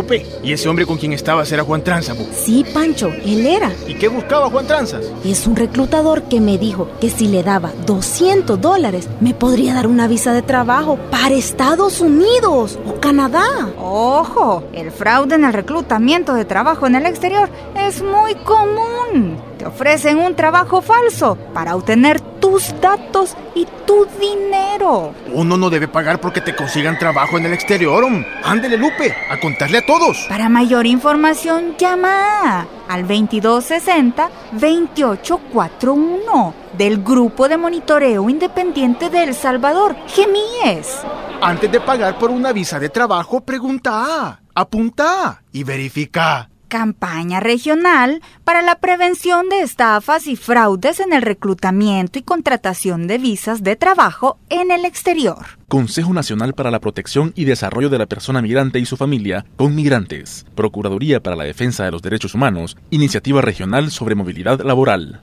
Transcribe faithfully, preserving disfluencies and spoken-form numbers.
Lupe, ¿y ese hombre con quien estabas era Juan Tranzas? Sí, Pancho, él era. ¿Y qué buscaba Juan Tranzas? Es un reclutador que me dijo que si le daba doscientos dólares, me podría dar una visa de trabajo para Estados Unidos o Canadá. ¡Ojo! El fraude en el reclutamiento de trabajo en el exterior es muy común. Te ofrecen un trabajo falso para obtener tus datos y tu dinero. Uno no debe pagar porque te consigan trabajo en el exterior. Ándele, Lupe, a contarle a todos. Para mayor información, llama al veintidós sesenta, veintiocho cuarenta y uno del Grupo de Monitoreo Independiente de El Salvador, G M I E S. Antes de pagar por una visa de trabajo, pregunta, apunta y verifica. Campaña regional para la prevención de estafas y fraudes en el reclutamiento y contratación de visas de trabajo en el exterior. Consejo Nacional para la Protección y Desarrollo de la Persona Migrante y su Familia con Migrantes. Procuraduría para la Defensa de los Derechos Humanos. Iniciativa Regional sobre Movilidad Laboral.